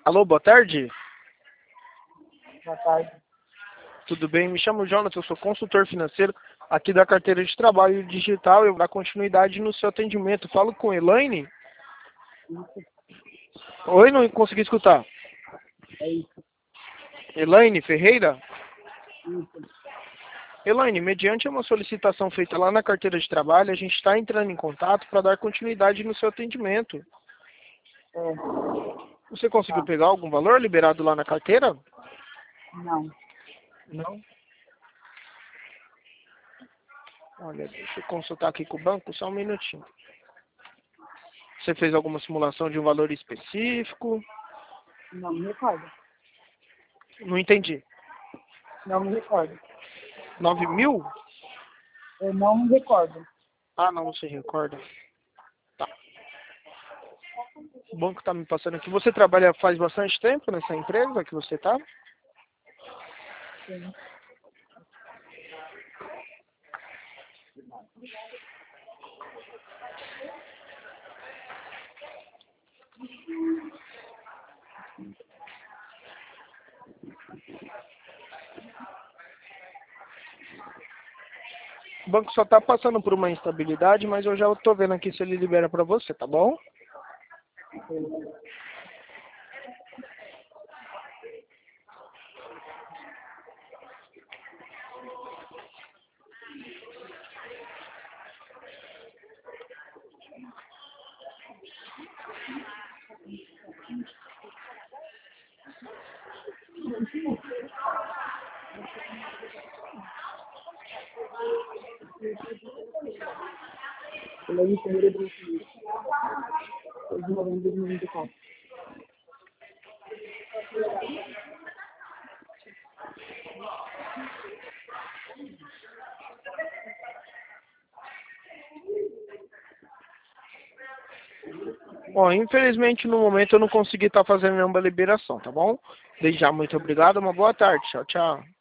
Alô, boa tarde. Boa tarde. Tudo bem? Me chamo Jonathan, eu sou consultor financeiro aqui da carteira de trabalho digital. Eu vou dar continuidade no seu atendimento. Falo com Elaine. Isso, Oi, não consegui escutar. é isso, Elaine Ferreira? isso. Elaine, mediante uma solicitação feita lá na carteira de trabalho, a gente está entrando em contato para dar continuidade no seu atendimento. É, Você conseguiu tá. pegar algum valor liberado lá na carteira? Não, Não. Olha, deixa eu consultar aqui com o banco, só um minutinho. Você fez alguma simulação de um valor específico? não me recordo. Não entendi. Não me recordo. 9.000? Eu não me recordo. Ah, não se recorda. Tá. O banco tá me passando aqui. Você trabalha faz bastante tempo nessa empresa que você tá? Sim. O banco só tá passando por uma instabilidade, mas eu já tô vendo aqui se ele libera pra você, tá bom? Ele é em primeiro de 2024. Bom, infelizmente no momento eu não consegui estar fazendo nenhuma liberação, tá bom? Desde já, muito obrigado, uma boa tarde. Tchau, tchau.